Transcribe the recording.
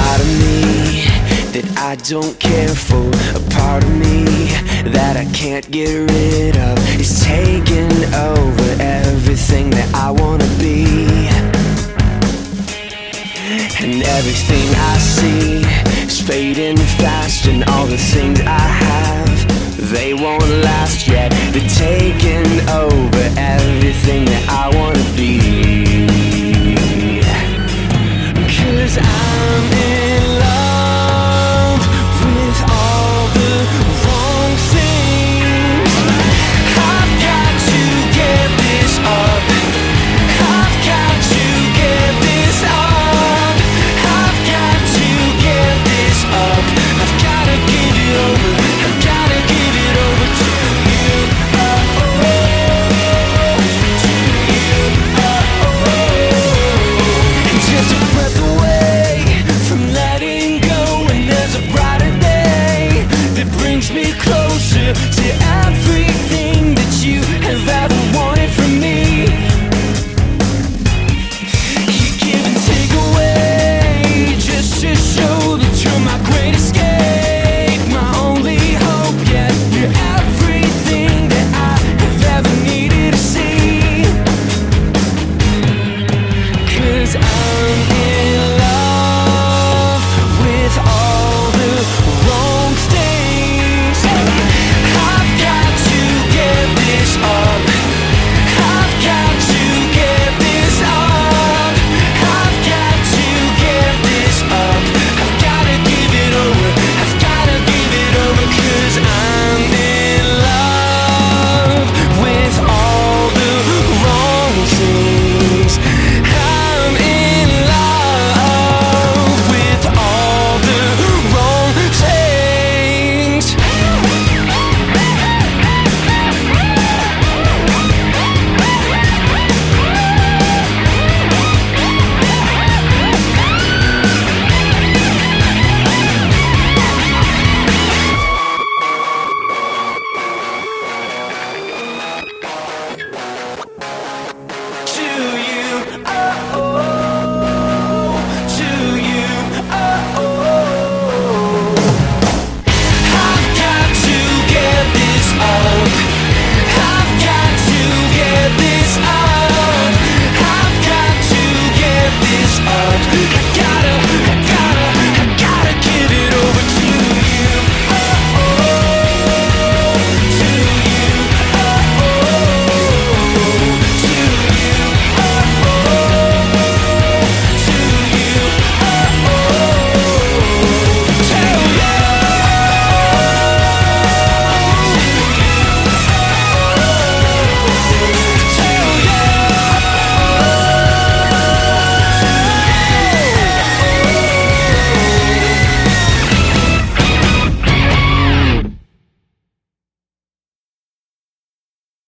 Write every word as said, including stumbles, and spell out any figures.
part of me that I don't care for, a part of me that I can't get rid of, is taking over everything that I wanna be. And everything I see is fading fast, and all the things I have, they won't last yet. They're taking over everything that I wanna be. 'Cause I'm in